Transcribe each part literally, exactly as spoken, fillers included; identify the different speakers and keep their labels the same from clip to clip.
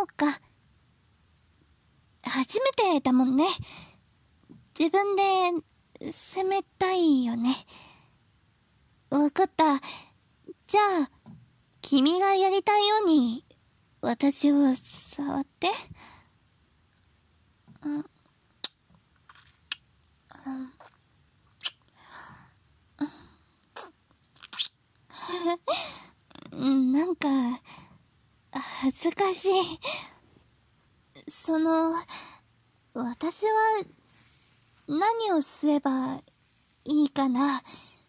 Speaker 1: うか。初めてだもんね。自分で攻めたいよね。わかった。じゃあ、君がやりたいように、私を触って。うん。うん。なんか、恥ずかしい。その、私は、何をすればいいかな。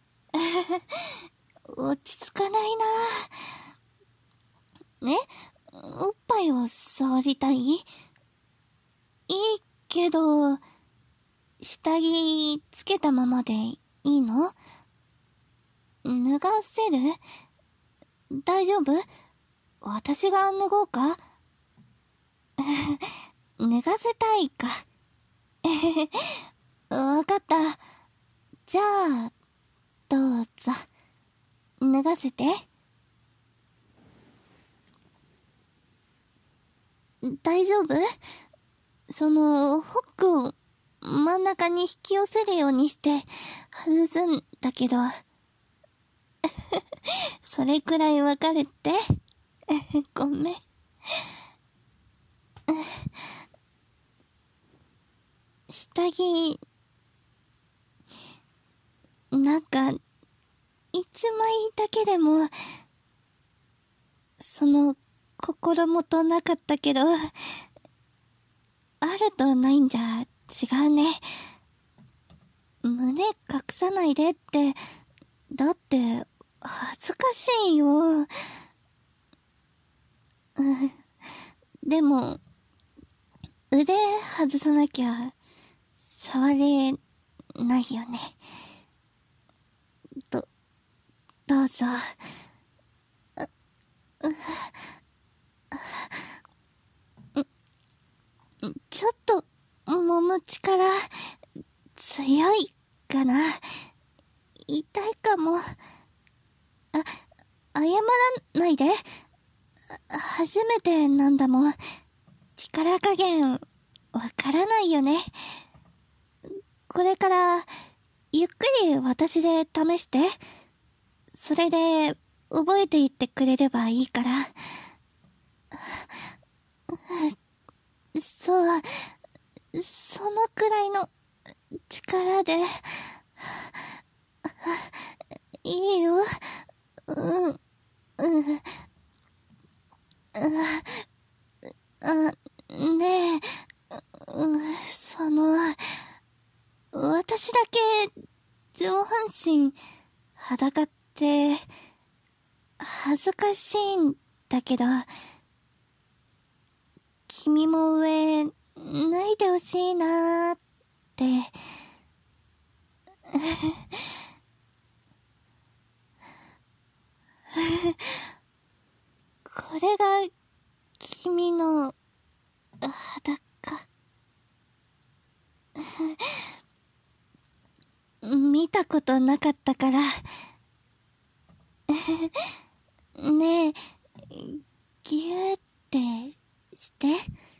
Speaker 1: 落ち着かないな。ね？おっぱいを触りたい？いいけど、下着つけたままでいいの？脱がせる？大丈夫？私が脱ごうか？脱がせたいか。わかった。じゃあ、どうぞ。脱がせて。大丈夫？その、ホックを真ん中に引き寄せるようにして外すんだけど。それくらいわかるって？ごめん。下着、なんか、一枚だけでも、その、心もとなかったけど、あるとないんじゃ違うね。胸隠さないでって、だって、恥ずかしいよ。うん、でも、腕外さなきゃ、触れないよね。ど、どうぞ。ちょっと、揉む力、強いかな。痛いかも。あ、謝らないで。初めてなんだもん。力加減、わからないよね。これから、ゆっくり私で試して。それで、覚えていってくれればいいから。そう、そのくらいの力で、いいよ。うん、うん、あ、ねえ、うん、その、私だけ上半身裸って恥ずかしいんだけど、君も上脱いでほしいなーって。これが君の裸。見たことなかったから。ねえ、ぎゅーってして。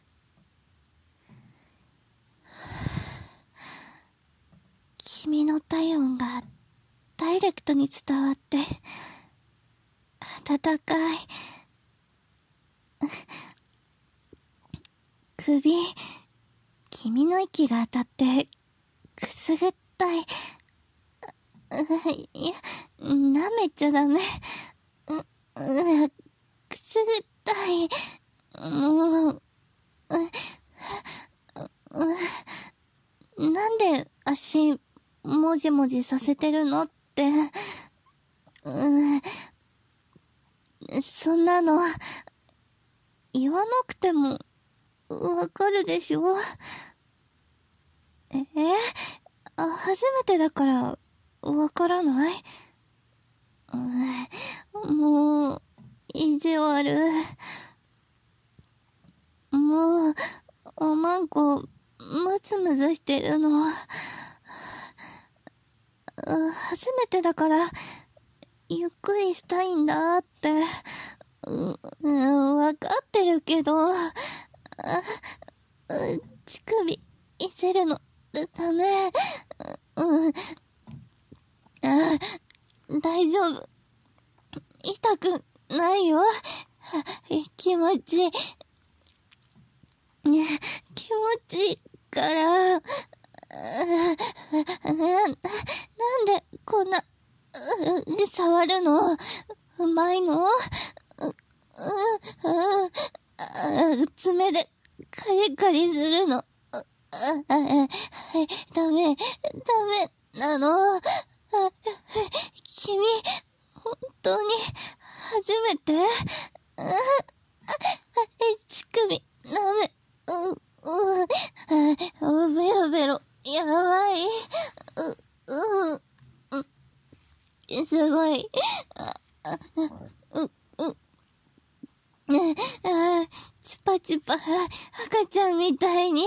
Speaker 1: 君の体温がダイレクトに伝わって、温かい。首、君の息が当たって、くすぐったい。いや、舐めちゃダメ。う、う、くすぐったい。もう、う、なんで足、もじもじさせてるのって。うん、そんなの、言わなくても、わかるでしょ？えあ、初めてだから、わからない？うん、もう、意地悪。もう、おまんこ、むずむずしてるの。初めてだから、ゆっくりしたいんだって。う、うん、わかってってるけど、あ、乳首いじるのダメ。うん、あ、大丈夫。痛くないよ。気持ちいい。気持ちいいから、な、なんでこんな、触るのうまいの？爪でカリカリするの。ダメ、ダメなの。君、本当に初めて？乳首、ダメ。う、う、ベロベロ、やばい。う、う、すごい。う、う、ね、あ、チパチパ、赤ちゃんみたいに、う、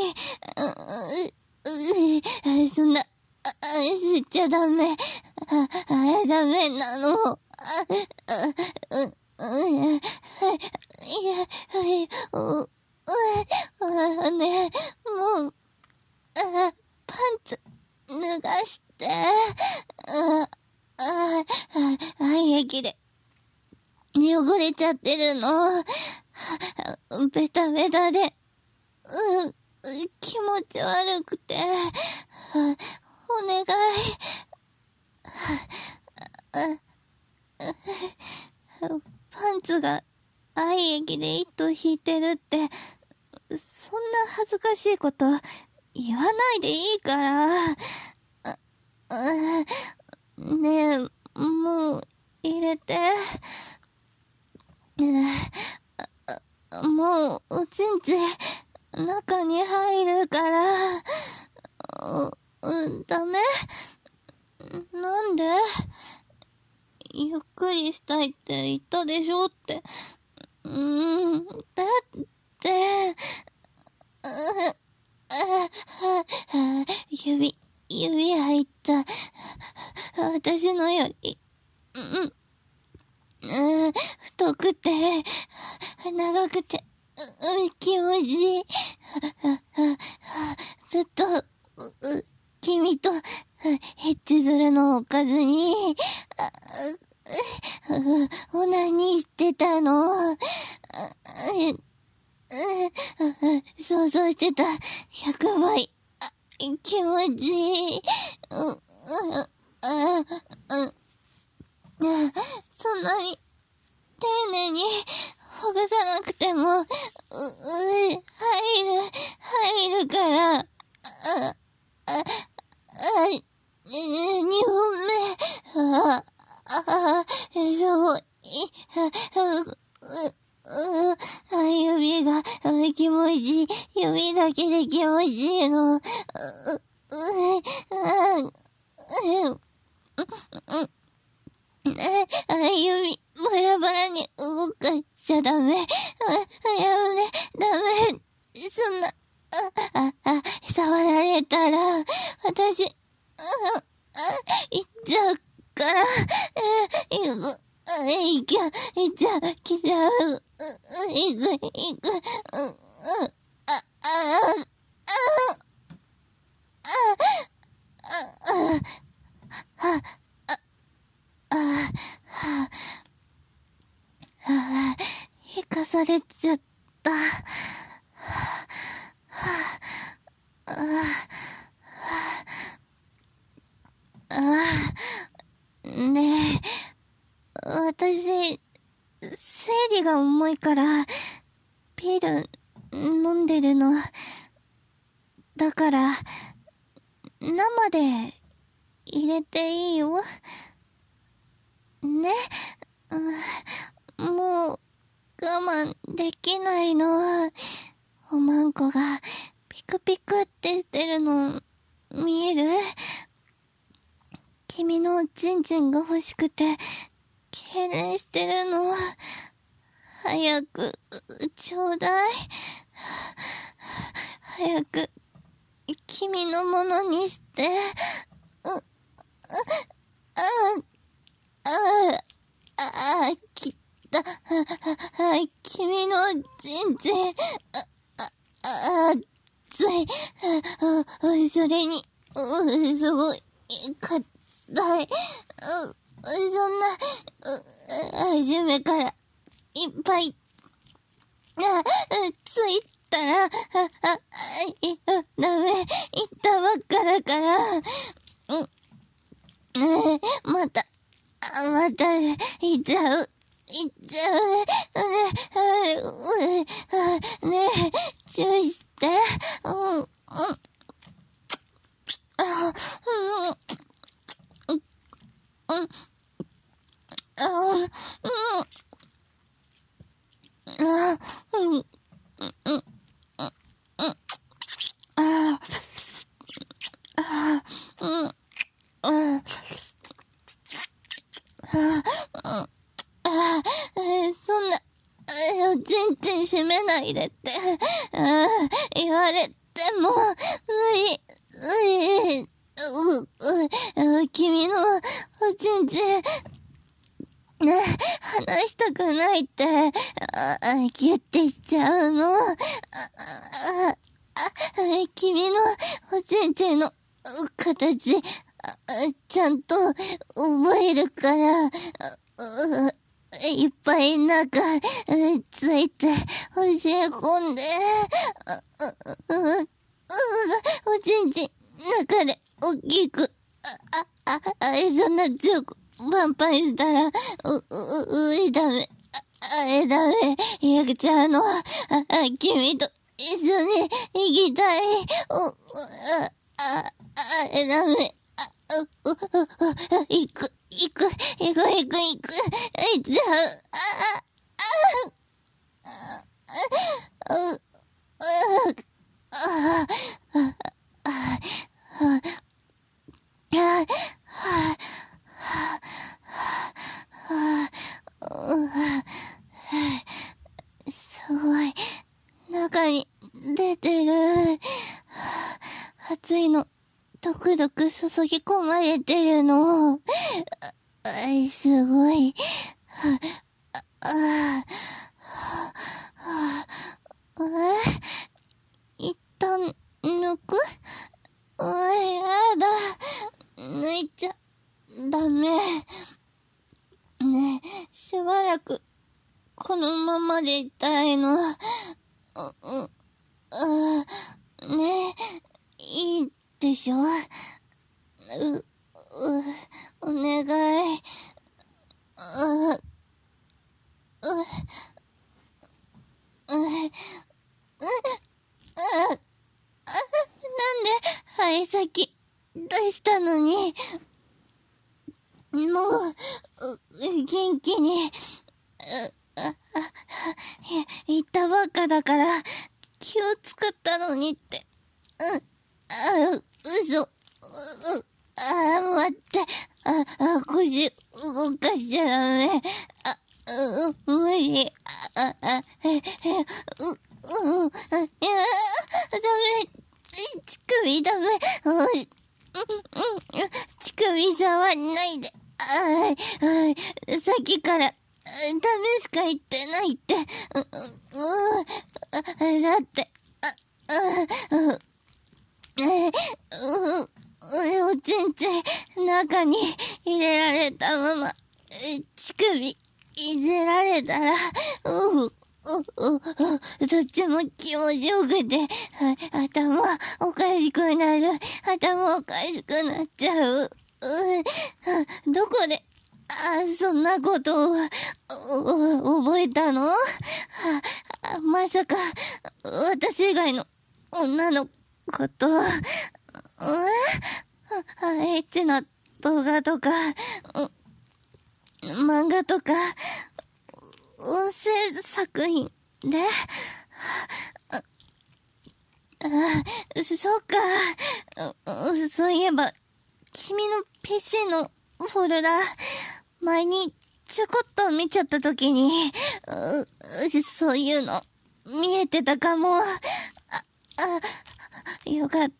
Speaker 1: う、う、そんな、あ、吸っちゃダメ。あ、あ、ダメなの。あ、あ、う、う、いや、はい、う、う、あ、ね、もう、あ、パンツ、脱がして。あ、あ、あ、愛液で、汚れちゃってるの。ベタベタで、う、気持ち悪くて、お願い。パンツが愛液で糸引いてるって、そんな恥ずかしいこと言わないでいいから。ねえ、もう入れて。もうおちんち中に入るから。う、う、ダメ？なんで？ゆっくりしたいって言ったでしょって。うーん、だって、指、指入った。私のより、うん、うん、太くて、長くて、うん、気持ちいい。ずっと、君と、ヘッチするのをおかずに、オナニーしてたの。想像してたひゃくばい。気持ちいい。そんなに丁寧にほぐさなくても、う、う、入る、入るから、あ、あ、あ、にほんめ、あ、あ、すごい、う、う、あ、指が、気持ちいい。指だけで気持ちいいの。う、う、あ、指、バラバラに動かしちゃダメ。あ、やめ、ダメ。そんな、あ、あ、あ、触られたら、私、あ、あ、行っちゃうから、え、行く、行きゃ、行っちゃう、来ちゃう、行く、行く、うん、うん、あ、あ、あ、あ、あ、あ、あ、あ、あ、あ、引かされちゃった。ねえ、私、生理が重いから、ピル飲んでるの。だから、生で入れていいよ。ね。もう、我慢できないの。おまんこが、ピクピクってしてるの、見える？君のおちんちんが欲しくて、痙攣してるの。早く、ちょうだい。早く、君のものにして。う、う、あ、あ、あ、あ、き、 た、あ、あ、君の人生、あ、あ、熱い、あ、あ、それに、う、すごい、硬い、う、そんな、う、初めから、いっぱい、あ、ついたら、あ、あ、い、ダメ、言ったばっかだから、うん、ねえ、また、あ、また、言っちゃう。言っちゃうね。ねえ、ねえ、注意して。うん、うん、あ、うん、うん、うん、あ、うん、あ、うん、うん、うん、あ、あ、うん、あ、あ、あ、そんな、全然閉めないでって、あ、言われても、無理、無理、う、う、君の、全然、ね、話したくないって、あ、ギュッてしちゃうの。あ、あ、あ、君の、全然の、形、あ、ちゃんと、覚えるから、いっぱい中、ついて、教え込んで、おちんちん中で大きく、あ、あ、あ、そんな強く、パンパンしたら、う、う、う、いダメ。あ、え、ダメ。やくちゃんの、あ、あ、君と一緒に行きたい。お、あ、あ、あ、え、ダメ。あ、う、う、う、行く、行く、行く、行く、行く。行っちゃう。あ、あ、あ、う、う、あ、あ、あ、あ、すごい。中に出てる。熱いの、ドクドク注ぎ込まれてるの。あ、すごい。あ、あ、あ、一旦抜く？おい、やだ。抜いちゃダメ。ねえ、しばらくこのままでいたいの。う、う、う、ねえ、いいでしょ？う、う、お願い。う、う、う、う、なんで肺先出したのに、もう、元気に、言ったばっかだから、気を使ったのにって。うん、あ、嘘。う、あ、待って。あ、あ、腰動かしちゃダメ。あ、う、無理。あ、あ、え、え、う、うん、いや、ダメ。乳首ダメ。うん、うん、乳首触んないで。ああ、さっきから、ダメしか言ってないって。う、う、う、だって、あ、あ、う、え、う、俺を全然中に入れられたまま、乳首いじられたら、う、う、う、う、どっちも気持ちよくて、頭おかしくなる。頭おかしくなっちゃう。う、どこで、あ、そんなことを、覚えたの？まさか、私以外の女の子と、エッチな動画とか、漫画とか、音声作品で、あ、そうか。そういえば、君の ピーシー のフォルダ、前にちょこっと見ちゃったときに、う、そういうの見えてたかも。あ、あ、よかった。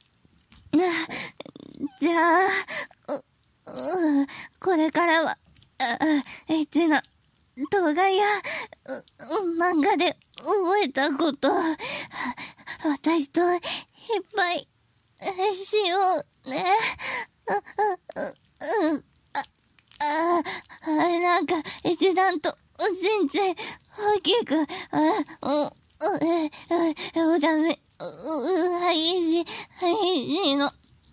Speaker 1: な、じゃあ、う、う、これからはあ、エッチな動画や、う、漫画で覚えたこと、私といっぱいしようね。う、う、う、あ、あ、あ、なんか一段と全然大きく、あ、う、う、え、う、う、ダメ、う、う、激しい、激しいの。う、う、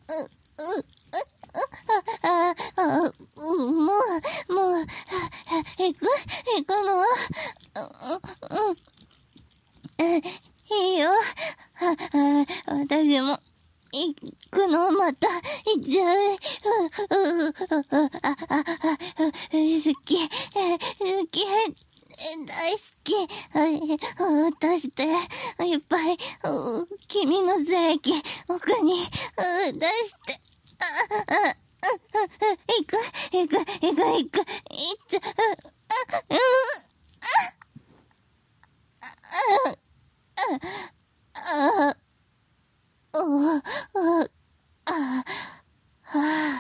Speaker 1: あ、あ、あ、う、もう、もう、行く行くのうん、うん、え、いいよ。あ、あ、私も、行くのまた、行っちゃう。う、う、う、あ、あ、あ、好き、好き、大好き。出して、いっぱい、君の正義、奥に、出して、あ、あ、あ、行く、行く、行く、行く、行っちゃう。うんあ、あ、あ、あ、あ、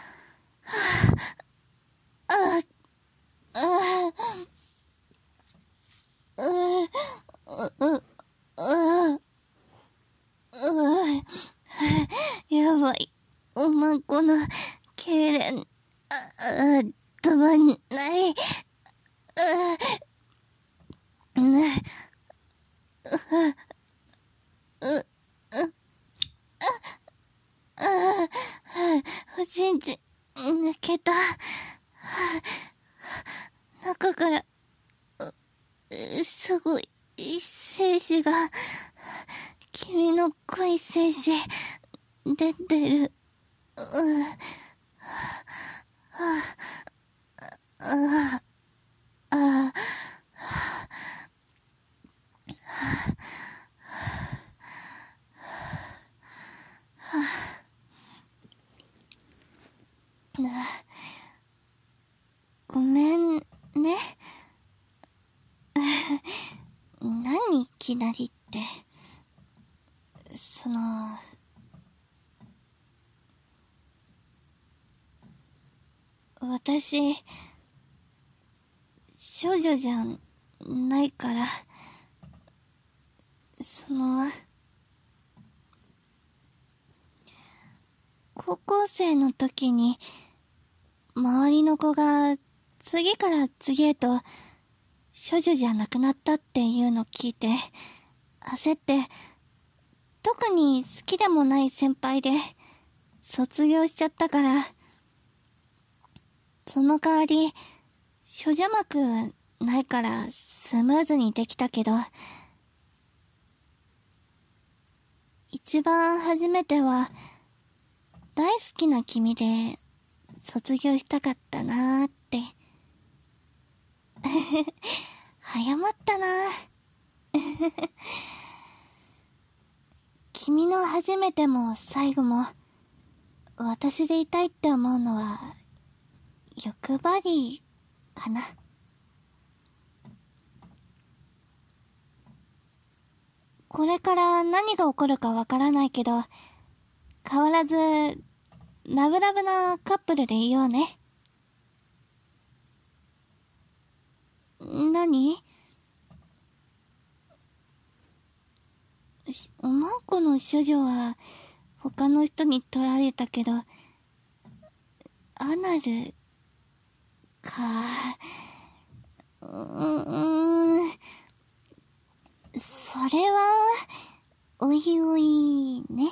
Speaker 1: あ、あ、う、う、う、う、やばい。おまんこの、痙攣、あ、あ、止まんない。あ、ね、う、あ、おちんち、抜けた。中から、すごい、精子が、君の濃い精子、出てる。う、あ、あ、ごめんね。何いきなりって。その、私、少女じゃないから、その、高校生の時に、周りの子が次から次へと処女じゃなくなったっていうの聞いて、焦って、特に好きでもない先輩で卒業しちゃったから、その代わり、処女膜ないからスムーズにできたけど、一番初めては、大好きな君で卒業したかったなーって。早まったな。君の初めても最後も、私でいたいって思うのは、欲張りかな。これから何が起こるかわからないけど、変わらず、ラブラブなカップルでいようね。何？おまんこの処女は、他の人に取られたけど、アナル、か。うーん、それは、おいおいね。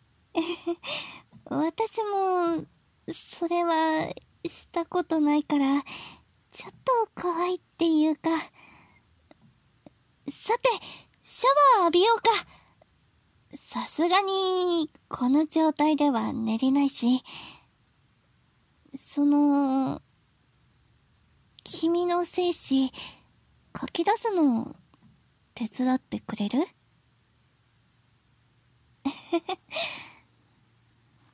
Speaker 1: 私も、それは、したことないから、ちょっと怖いっていうか。さて、シャワー浴びようか。さすがに、この状態では寝れないし、その、君の精子、書き出すの、手伝ってくれる？